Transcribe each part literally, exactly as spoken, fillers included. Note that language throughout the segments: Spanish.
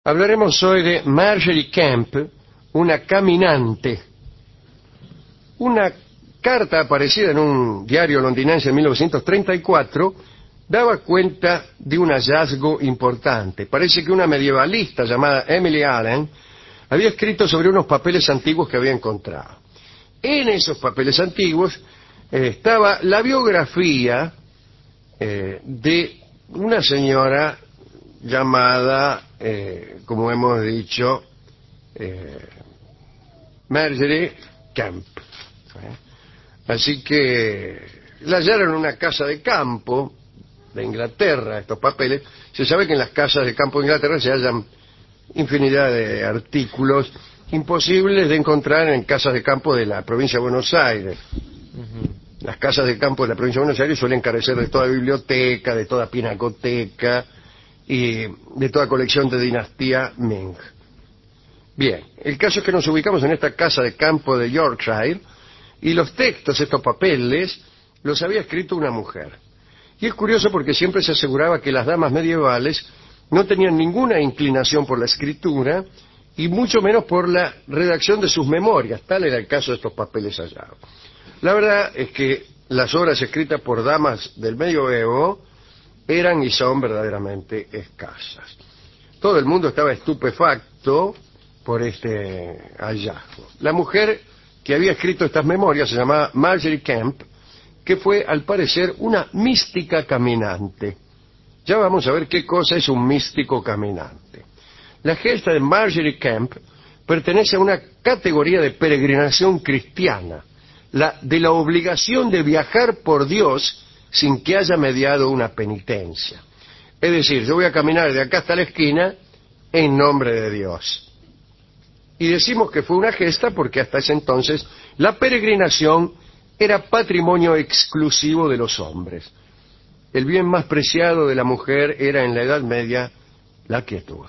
Hablaremos hoy de Margery Kemp, una caminante. Una carta aparecida en un diario londinense en mil novecientos treinta y cuatro daba cuenta de un hallazgo importante. Parece que una medievalista llamada Emily Allen había escrito sobre unos papeles antiguos que había encontrado. En esos papeles antiguos eh, estaba la biografía eh, de una señora llamada, eh, como hemos dicho, eh, Margery Kemp. ¿eh? Así que la hallaron en una casa de campo de Inglaterra, estos papeles. Se sabe que en las casas de campo de Inglaterra se hallan infinidad de artículos imposibles de encontrar en casas de campo de la provincia de Buenos Aires. Uh-huh. Las casas de campo de la provincia de Buenos Aires suelen carecer de toda biblioteca, de toda pinacoteca y de toda colección de dinastía Ming. Bien, el caso es que nos ubicamos en esta casa de campo de Yorkshire y los textos, estos papeles, los había escrito una mujer. Y es curioso porque siempre se aseguraba que las damas medievales no tenían ninguna inclinación por la escritura y mucho menos por la redacción de sus memorias. Tal era el caso de estos papeles hallados. La verdad es que las obras escritas por damas del medioevo eran y son verdaderamente escasas. Todo el mundo estaba estupefacto por este hallazgo. La mujer que había escrito estas memorias se llamaba Margery Kemp, que fue al parecer una mística caminante. Ya vamos a ver qué cosa es un místico caminante. La gesta de Margery Kemp pertenece a una categoría de peregrinación cristiana, la de la obligación de viajar por Dios sin que haya mediado una penitencia. Es decir, yo voy a caminar de acá hasta la esquina en nombre de Dios. Y decimos que fue una gesta porque hasta ese entonces la peregrinación era patrimonio exclusivo de los hombres. El bien más preciado de la mujer era en la Edad Media la quietud.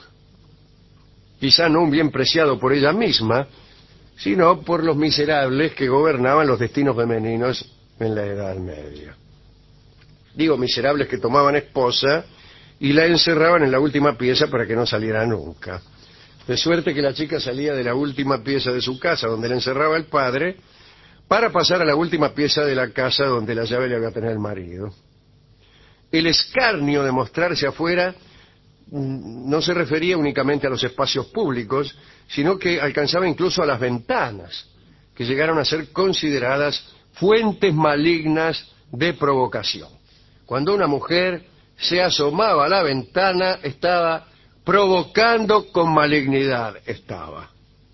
Quizá no un bien preciado por ella misma, sino por los miserables que gobernaban los destinos femeninos en la Edad Media. Digo, miserables que tomaban esposa y la encerraban en la última pieza para que no saliera nunca. De suerte que la chica salía de la última pieza de su casa, donde la encerraba el padre, para pasar a la última pieza de la casa donde la llave le había tenido el marido. El escarnio de mostrarse afuera no se refería únicamente a los espacios públicos, sino que alcanzaba incluso a las ventanas, que llegaron a ser consideradas fuentes malignas de provocación. Cuando una mujer se asomaba a la ventana, estaba provocando con malignidad, estaba.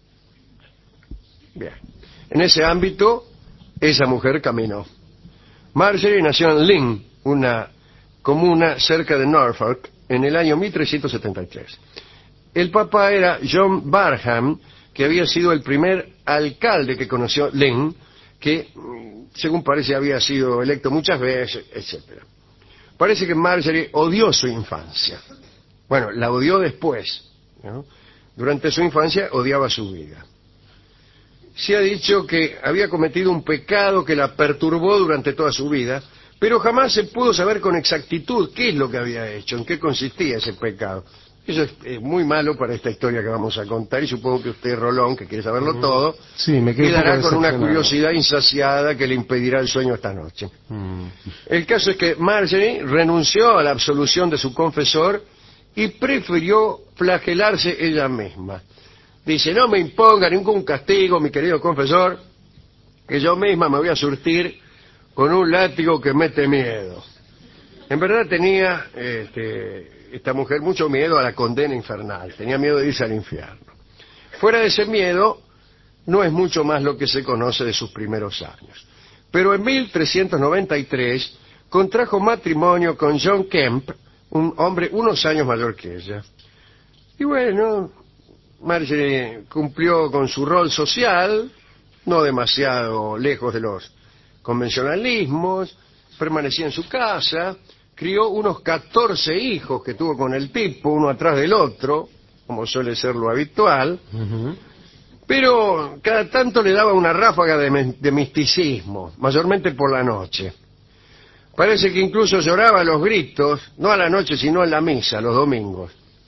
Bien. En ese ámbito, esa mujer caminó. Margery nació en Lynn, una comuna cerca de Norfolk, en el año mil trescientos setenta y tres. El papá era John Barham, que había sido el primer alcalde que conoció Lynn, que, según parece, había sido electo muchas veces, etcétera. Parece que Margery odió su infancia. Bueno, la odió después, ¿no? Durante su infancia odiaba su vida. Se ha dicho que había cometido un pecado que la perturbó durante toda su vida, pero jamás se pudo saber con exactitud qué es lo que había hecho, en qué consistía ese pecado. Eso es, es muy malo para esta historia que vamos a contar, y supongo que usted, Rolón, que quiere saberlo mm. todo, sí, me quedará con una curiosidad insaciada que le impedirá el sueño esta noche. Mm. El caso es que Margery renunció a la absolución de su confesor y prefirió flagelarse ella misma. Dice, no me imponga ningún castigo, mi querido confesor, que yo misma me voy a surtir con un látigo que mete miedo. En verdad tenía este, esta mujer mucho miedo a la condena infernal, tenía miedo de irse al infierno. Fuera de ese miedo, no es mucho más lo que se conoce de sus primeros años. Pero en mil trescientos noventa y tres contrajo matrimonio con John Kemp, un hombre unos años mayor que ella. Y bueno, Margery cumplió con su rol social, no demasiado lejos de los convencionalismos, permanecía en su casa, crió unos catorce hijos que tuvo con el tipo, uno atrás del otro, como suele ser lo habitual, uh-huh. Pero cada tanto le daba una ráfaga de, de misticismo, mayormente por la noche. Parece que incluso lloraba a los gritos, no a la noche, sino en la misa, los domingos.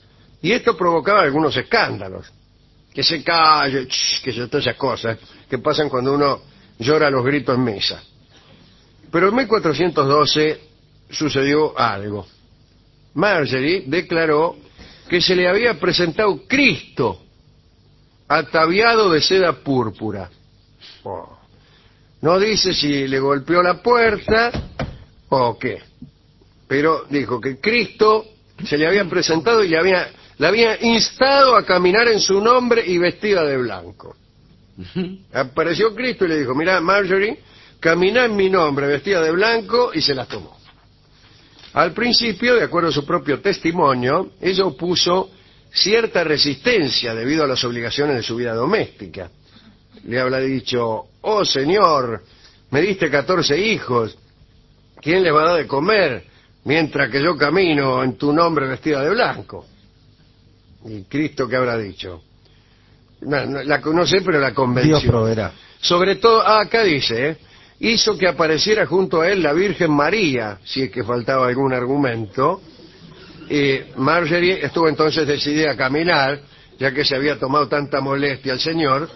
Y esto provocaba algunos escándalos. Que se calle, ch, que se todas esas cosas que pasan cuando uno llora a los gritos en misa. Pero en mil cuatrocientos doce sucedió algo. Margery declaró que se le había presentado Cristo ataviado de seda púrpura. Oh. No dice si le golpeó la puerta o qué, pero dijo que Cristo se le había presentado y le había, le había instado a caminar en su nombre y vestida de blanco. Apareció Cristo y le dijo: mira, Margery, camina en mi nombre vestida de blanco, y se las tomó. Al principio, de acuerdo a su propio testimonio, ella opuso cierta resistencia debido a las obligaciones de su vida doméstica. Le habrá dicho: oh señor, me diste catorce hijos, ¿quién les va a dar de comer mientras que yo camino en tu nombre vestida de blanco? ¿Y Cristo qué habrá dicho? No, no, la no sé, pero la convenció. Dios proveerá. Sobre todo, ah, acá dice, ¿eh? hizo que apareciera junto a él la Virgen María, si es que faltaba algún argumento. Y Margery estuvo entonces decidida a caminar, ya que se había tomado tanta molestia al señor.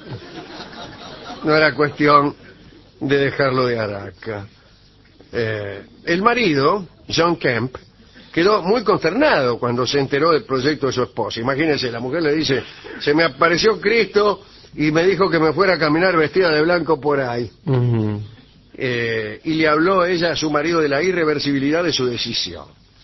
No era cuestión de dejarlo de araca. Eh, el marido, John Kemp, quedó muy consternado cuando se enteró del proyecto de su esposa. Imagínense, la mujer le dice: se me apareció Cristo y me dijo que me fuera a caminar vestida de blanco por ahí. Uh-huh. eh, y le habló ella a su marido de la irreversibilidad de su decisión.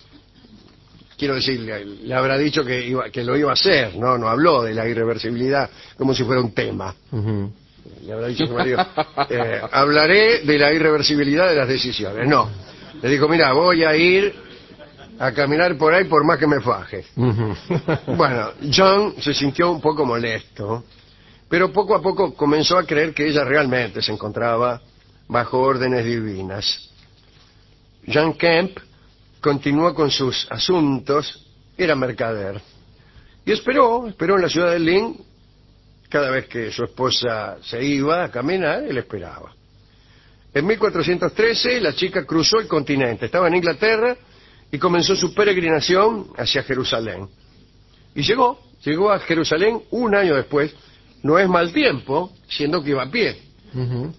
Quiero decir, le, le habrá dicho que, iba, que lo iba a hacer, no no habló de la irreversibilidad como si fuera un tema. Uh-huh. Le habrá dicho a su marido: eh, hablaré de la irreversibilidad de las decisiones. No, le dijo: mira, voy a ir a caminar por ahí por más que me faje. Uh-huh. Bueno, John se sintió un poco molesto, pero poco a poco comenzó a creer que ella realmente se encontraba bajo órdenes divinas. John Kemp continuó con sus asuntos, era mercader, y esperó, esperó en la ciudad de Lynn. Cada vez que su esposa se iba a caminar, él esperaba. En mil cuatrocientos trece la chica cruzó el continente, estaba en Inglaterra, y comenzó su peregrinación hacia Jerusalén. Y llegó, llegó a Jerusalén un año después. No es mal tiempo, siendo que iba a pie. Uh-huh.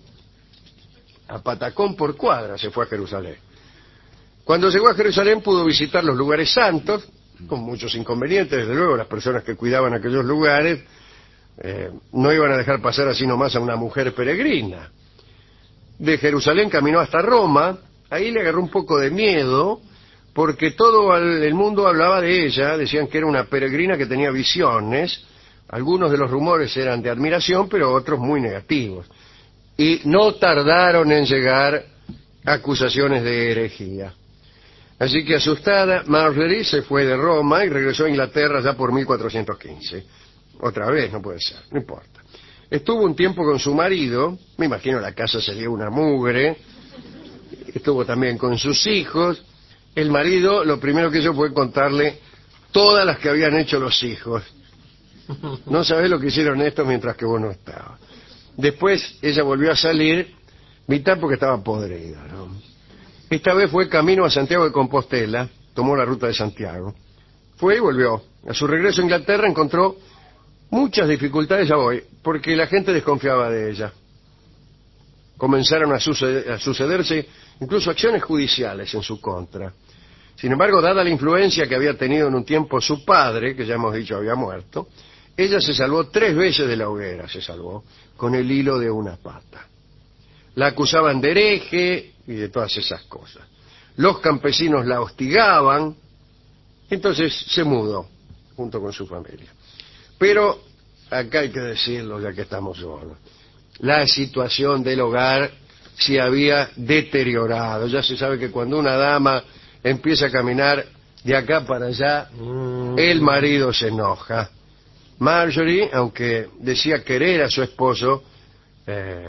A patacón por cuadra se fue a Jerusalén. Cuando llegó a Jerusalén pudo visitar los lugares santos, con muchos inconvenientes, desde luego. Las personas que cuidaban aquellos lugares eh, no iban a dejar pasar así nomás a una mujer peregrina. De Jerusalén caminó hasta Roma. Ahí le agarró un poco de miedo, porque todo el mundo hablaba de ella, decían que era una peregrina que tenía visiones. Algunos de los rumores eran de admiración, pero otros muy negativos. Y no tardaron en llegar acusaciones de herejía. Así que, asustada, Margery se fue de Roma y regresó a Inglaterra ya por mil cuatrocientos quince. Otra vez, no puede ser, no importa. Estuvo un tiempo con su marido, me imagino la casa sería una mugre. Estuvo también con sus hijos. El marido lo primero que hizo fue contarle todas las que habían hecho los hijos. No sabés lo que hicieron estos mientras que vos no estabas. Después ella volvió a salir, mitad porque estaba podrida, ¿no? Esta vez fue camino a Santiago de Compostela, tomó la ruta de Santiago. Fue y volvió. A su regreso a Inglaterra encontró muchas dificultades, ya voy, porque la gente desconfiaba de ella. Comenzaron a, suceder, a sucederse incluso acciones judiciales en su contra. Sin embargo, dada la influencia que había tenido en un tiempo su padre, que ya hemos dicho había muerto, ella se salvó tres veces de la hoguera, se salvó, con el hilo de una pata. La acusaban de hereje y de todas esas cosas. Los campesinos la hostigaban, entonces se mudó, junto con su familia. Pero, acá hay que decirlo, ya que estamos solos, la situación del hogar se había deteriorado. Ya se sabe que cuando una dama empieza a caminar de acá para allá, el marido se enoja. Margery, aunque decía querer a su esposo, eh,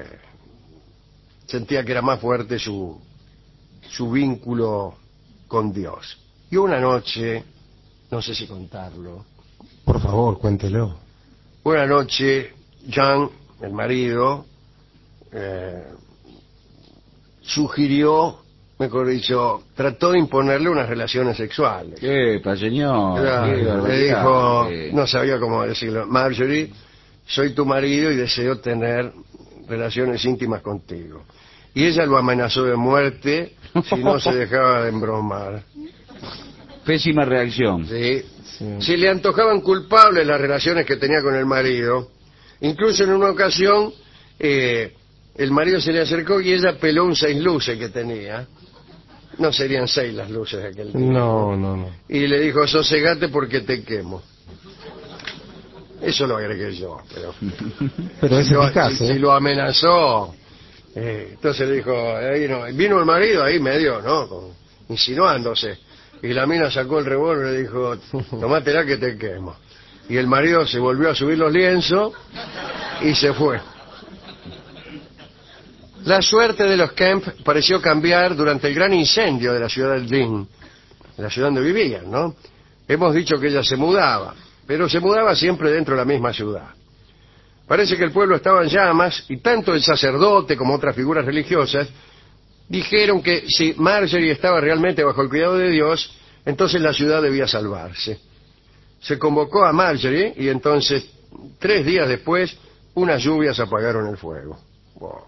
sentía que era más fuerte su, su vínculo con Dios. Y una noche, no sé si contarlo. Por favor, cuéntelo. Una noche, John, el marido, eh, sugirió mejor dicho, trató de imponerle unas relaciones sexuales. ¿Qué, pa, señor? Claro, Qué le barbaridad. dijo, Eh, no sabía cómo decirlo, Marjorie, soy tu marido y deseo tener relaciones íntimas contigo. Y ella lo amenazó de muerte si no se dejaba de embromar. Pésima reacción. ¿Sí? Sí. Se le antojaban culpables las relaciones que tenía con el marido. Incluso en una ocasión, eh, el marido se le acercó y ella peló un seis luces que tenía. No serían seis las luces de aquel día. No, no, no. Y le dijo, sosegate porque te quemo. Eso lo agregué yo, pero... Pero es si, lo, eficaz, si- ¿eh? si lo amenazó, eh, entonces le dijo, ahí no, vino el marido ahí medio, ¿no? Con- insinuándose. Y la mina sacó el revólver y le dijo, tomátela que te quemo. Y el marido se volvió a subir los lienzos y se fue. La suerte de los Kemp pareció cambiar durante el gran incendio de la ciudad del Dean, la ciudad donde vivían, ¿no? Hemos dicho que ella se mudaba, pero se mudaba siempre dentro de la misma ciudad. Parece que el pueblo estaba en llamas y tanto el sacerdote como otras figuras religiosas dijeron que si Marjorie estaba realmente bajo el cuidado de Dios, entonces la ciudad debía salvarse. Se convocó a Marjorie y entonces, tres días después, unas lluvias apagaron el fuego. Wow.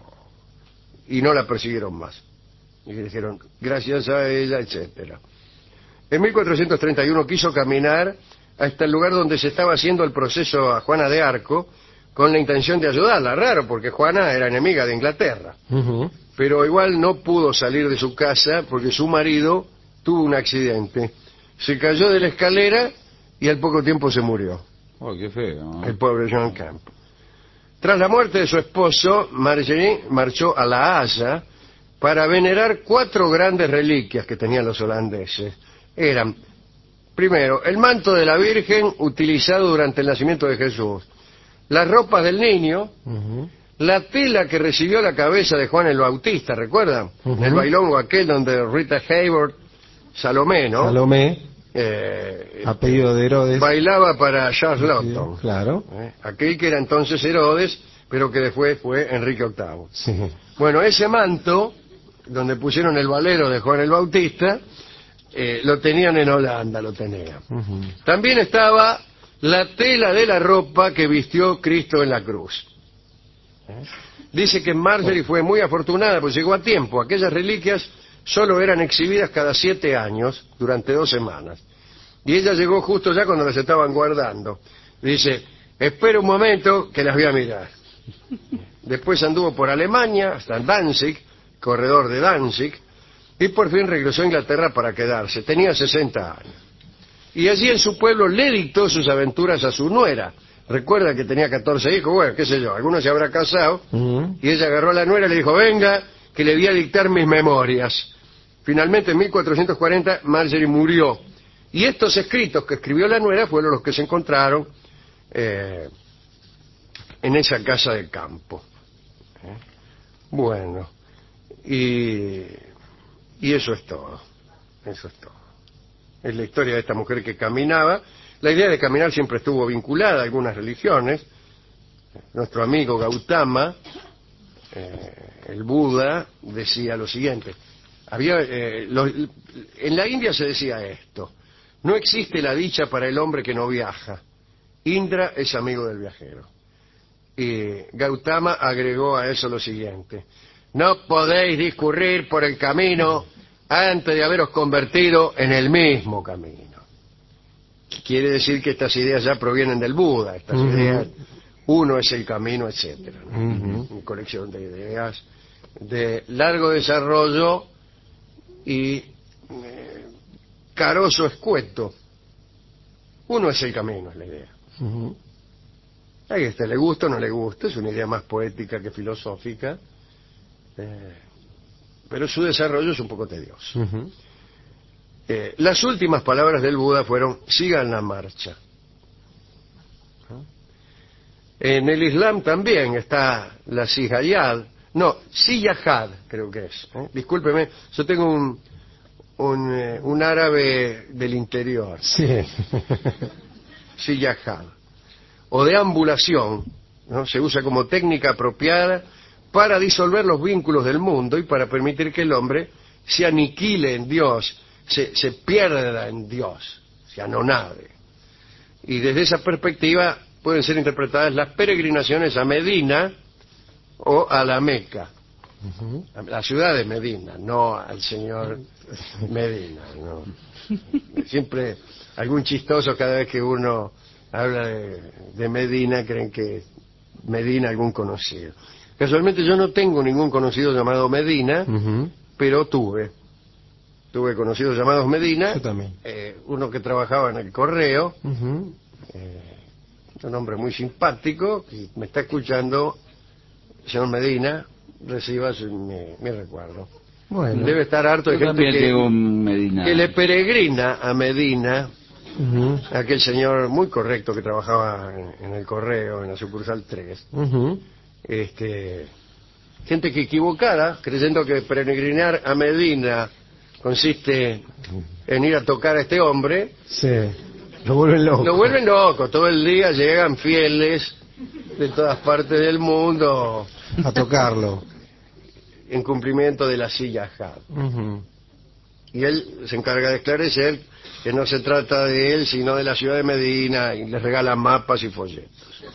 Y no la persiguieron más. Y dijeron, gracias a ella, etcétera. En mil cuatrocientos treinta y uno quiso caminar hasta el lugar donde se estaba haciendo el proceso a Juana de Arco con la intención de ayudarla. Raro, porque Juana era enemiga de Inglaterra. Ujú. Pero igual no pudo salir de su casa porque su marido tuvo un accidente. Se cayó de la escalera y al poco tiempo se murió. Oh, qué feo. ¿no? El pobre John Camp. Tras la muerte de su esposo, Marjorie marchó a La Haya para venerar cuatro grandes reliquias que tenían los holandeses. Eran, primero, el manto de la Virgen utilizado durante el nacimiento de Jesús, las ropas del niño, Ujú. la tela que recibió la cabeza de Juan el Bautista, ¿recuerdan? Ujú. En el bailongo aquel donde Rita Hayworth, Salomé, ¿no? Salomé, Eh, apellido de Herodes. bailaba para Charles Lawton. Claro. ¿eh? Aquel que era entonces Herodes, pero que después fue Enrique octavo. Sí. Bueno, ese manto, donde pusieron el valero de Juan el Bautista, eh, lo tenían en Holanda, lo tenían. Ujú. También estaba la tela de la ropa que vistió Cristo en la cruz. ¿Eh? Dice que Marjorie fue muy afortunada, pues llegó a tiempo. Aquellas reliquias solo eran exhibidas cada siete años, durante dos semanas. Y ella llegó justo ya cuando las estaban guardando. Dice, espera un momento que las voy a mirar. Después anduvo por Alemania, hasta Danzig, corredor de Danzig, y por fin regresó a Inglaterra para quedarse. Tenía sesenta años. Y allí en su pueblo le dictó sus aventuras a su nuera. Recuerda que tenía catorce hijos, bueno, qué sé yo, alguno se habrá casado, Ujú. y ella agarró a la nuera y le dijo, venga, que le voy a dictar mis memorias. Finalmente, en mil cuatrocientos cuarenta, Marjorie murió. Y estos escritos que escribió la nuera fueron los que se encontraron eh, en esa casa de campo. ¿Eh? Bueno, y, y eso es todo. Eso es todo. Es la historia de esta mujer que caminaba. La idea de caminar siempre estuvo vinculada a algunas religiones. Nuestro amigo Gautama, eh, el Buda, decía lo siguiente. Había, eh, los- en la India se decía esto: no existe la dicha para el hombre que no viaja. Indra es amigo del viajero. Y Gautama agregó a eso lo siguiente: no podéis discurrir por el camino antes de haberos convertido en el mismo camino. Quiere decir que estas ideas ya provienen del Buda, estas Ujú. ideas, uno es el camino, etcétera, ¿no? Ujú. Una colección de ideas de largo desarrollo y eh, carozo escueto. Uno es el camino, es la idea. Ujú. A este le gusta o no le gusta, es una idea más poética que filosófica, eh, pero su desarrollo es un poco tedioso. Ujú. Eh, las últimas palabras del Buda fueron, sigan la marcha. ¿No? En el Islam también está la sijayad, no, siyajad creo que es. ¿eh? Discúlpeme, yo tengo un, un, eh, un árabe del interior, Sí. siyajad, o deambulación, ¿no? Se usa como técnica apropiada para disolver los vínculos del mundo y para permitir que el hombre se aniquile en Dios, se, se pierda en Dios, se anonade. Y desde esa perspectiva pueden ser interpretadas las peregrinaciones a Medina o a la Meca. Ujú. A la ciudad de Medina, no al señor Medina, no. Siempre algún chistoso cada vez que uno habla de, de Medina, creen que Medina algún conocido. Casualmente yo no tengo ningún conocido llamado Medina, Ujú. pero tuve. Tuve conocidos llamados Medina, Yo también. eh, uno que trabajaba en el correo, Ujú. un hombre muy simpático, y me está escuchando, señor Medina, reciba su- mi, mi recuerdo. Bueno. Debe estar harto de Yo gente también que, tengo un Medina. que le peregrina a Medina, Ujú. aquel señor muy correcto que trabajaba en, en el correo, en la sucursal tres. Ujú. Este, gente que equivocada, creyendo que peregrinar a Medina consiste en ir a tocar a este hombre, Sí. Lo vuelven loco. lo vuelven loco. Todo el día llegan fieles de todas partes del mundo A tocarlo. en cumplimiento de la silla Had. Ujú. Y él se encarga de esclarecer que no se trata de él, sino de la ciudad de Medina, y les regala mapas y folletos.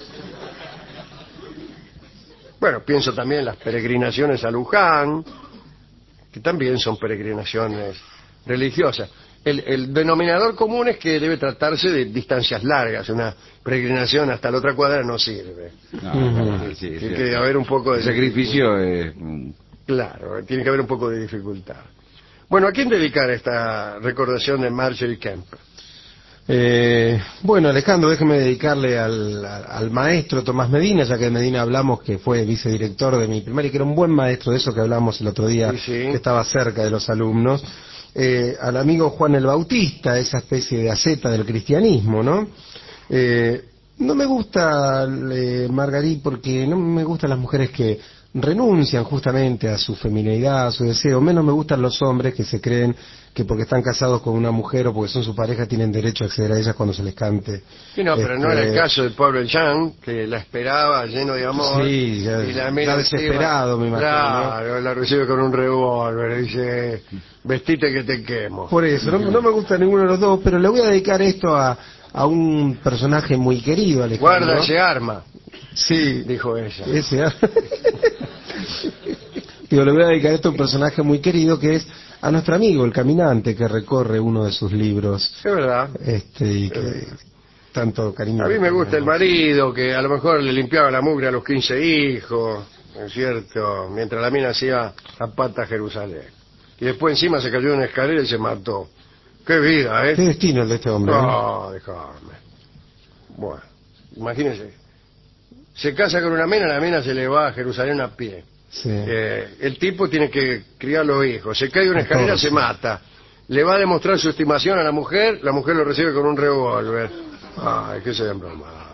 Bueno, pienso también en las peregrinaciones a Luján, que también son peregrinaciones religiosas. El, el denominador común es que debe tratarse de distancias largas. Una peregrinación hasta la otra cuadra no sirve. No, sí, sí, Tiene sí. que haber un poco de El sacrificio es... mm, Claro, tiene que haber un poco de dificultad. Bueno, ¿a quién dedicar esta recordación de Marjorie Kemp? Eh, bueno, Alejandro, déjeme dedicarle al, al maestro Tomás Medina, ya que de Medina hablamos, que fue vicedirector de mi primaria, que era un buen maestro, de eso que hablamos el otro día, Sí, sí. que estaba cerca de los alumnos. Eh, al amigo Juan el Bautista, esa especie de asceta del cristianismo, ¿no? Eh, no me gusta eh, Margarí, porque no me gustan las mujeres que renuncian justamente a su feminidad, a su deseo. Menos me gustan los hombres que se creen que porque están casados con una mujer o porque son su pareja tienen derecho a acceder a ellas cuando se les cante. Sí, no, pero no Este, era el caso de Pablo Jean, que la esperaba lleno de amor. Sí, ya- y la ya mira desesperado, me imagino, Claro, la recibe con un revólver, dice, vestite que te quemo. Por eso, no, no me gusta ninguno de los dos, pero le voy a dedicar esto a, a un personaje muy querido, Alejandro. Guarda ese arma, Sí, dijo ella. ese. Digo, le voy a dedicar esto a un personaje muy querido que es a nuestro amigo, el caminante, que recorre uno de sus libros, Es verdad. este, y que tanto cariño. A mí le me gusta el tenemos. marido, que a lo mejor le limpiaba la mugre a los quince hijos, ¿no es cierto? Mientras la mina hacía a pata a Jerusalén. Y después encima se cayó de una escalera y se mató. ¡Qué vida, Qué eh! destino el de este hombre. ¿eh? No, déjame. Bueno, imagínese. Se casa con una mina, la mina se le va a Jerusalén a pie. Sí. Eh, el tipo tiene que criar los hijos. Se cae de una escalera, Todos. se mata. Le va a demostrar su estimación a la mujer, la mujer lo recibe con un revólver. Ay, qué se broma.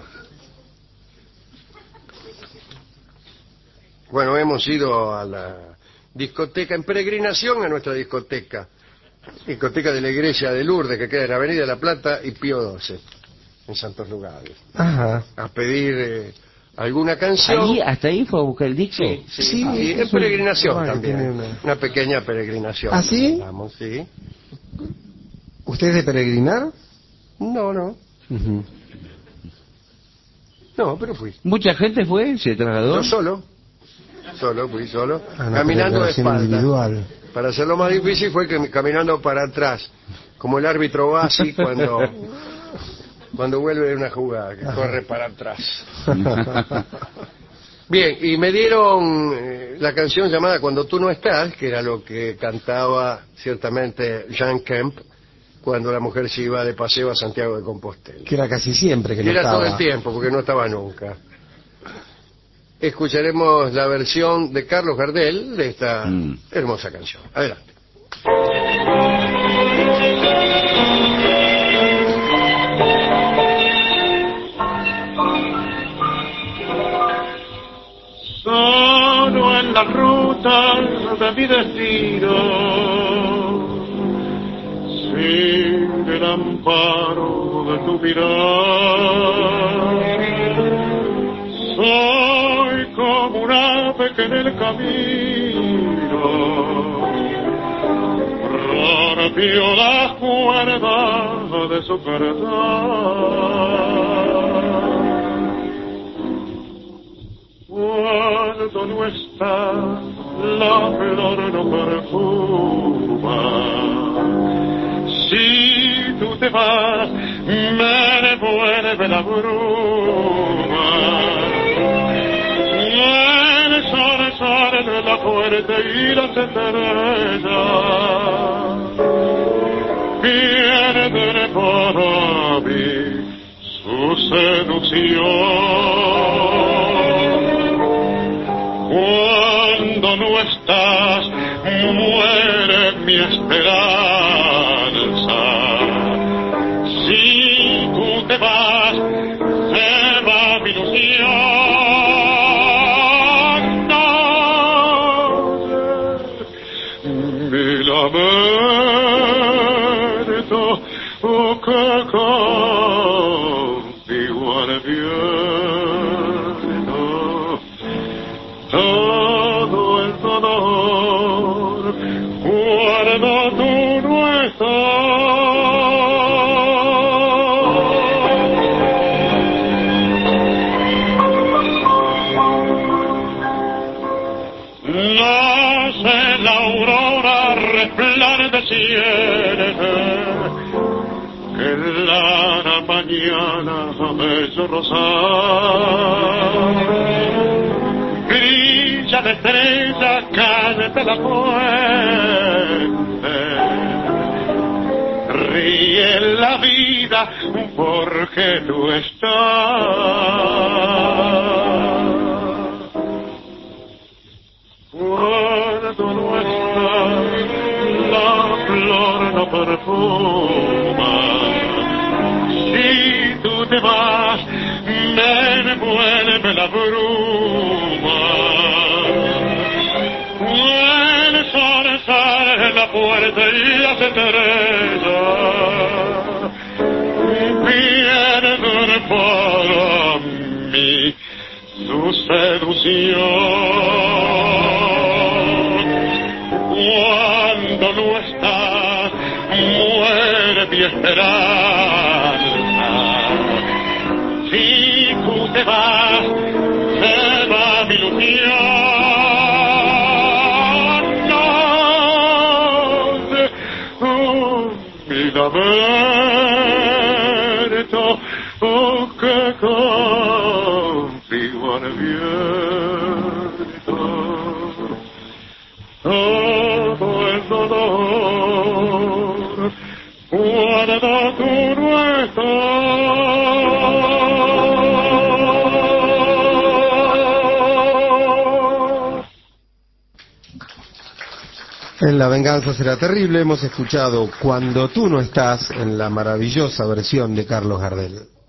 Bueno, hemos ido a la discoteca, en peregrinación a nuestra discoteca. Discoteca de la iglesia de Lourdes, que queda en Avenida La Plata y Pío doce, en Santos Lugares. Ajá. A pedir eh, alguna canción. Ahí, hasta ahí fue a buscar el disco. Sí, sí, Sí, sí, es en un- peregrinación ah, que también. tiene una- Una pequeña peregrinación. ¿Ah, sí? Vamos, sí. ¿Usted es de peregrinar? No, no. Ujú. No, pero fui. Mucha gente fue, se trasladó. Yo solo. Solo, fui solo. Ah, una caminando de peregrinación espalda. individual. Para hacerlo más difícil fue que caminando para atrás. Como el árbitro Bassi cuando, cuando vuelve de una jugada, que corre para atrás. Bien, y me dieron eh, la canción llamada Cuando tú no estás, que era lo que cantaba ciertamente Jean Kemp cuando la mujer se iba de paseo a Santiago de Compostela. Que era casi siempre que Y no era estaba. todo el tiempo, porque no estaba nunca. Escucharemos la versión de Carlos Gardel de esta Mm. hermosa canción. Adelante. Solo en la ruta de mi destino, sin el amparo de tu mirar, soy como un ave que en el camino rompió las cuerdas de su verdad. Cuando no está, la flor no perfuma. Si tú te vas, me devuelve la bruma. El sol sale de la puerta y las estrellas pierden para mí su seducción. Cuando no estás, muere mi esperanza. Si tú te vas, se va mi ilusión. No sé, mi lamento, oh, que contigo al viento. Todo el dolor cuando tú no nace la aurora resplandeciente que la mañana es rosar. Brilla la estrella, cállate la fuente. Ríe la vida porque tú estás. Cuando no estás, la flor no perfuma. Si tú te vas, me envuelve la bruma. El sol sale en la puerta y las estrellas pierden para mí su seducción. Cuando no estás, muere mi esperanza. Si tú te vas, se va mi ilusión. No sé, oh, mi lamento, oh, que contigo al viento. Todo el dolor cuando tú no estás. En La venganza será terrible hemos escuchado Cuando tú no estás en la maravillosa versión de Carlos Gardel.